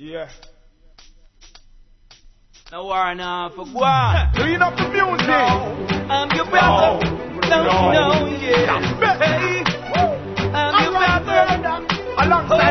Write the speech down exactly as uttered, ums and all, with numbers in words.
Yeah. No war now for Guam. Clean up the music. No, I'm your brother. No, no, no yeah. Hey, I'm your brother. Alongside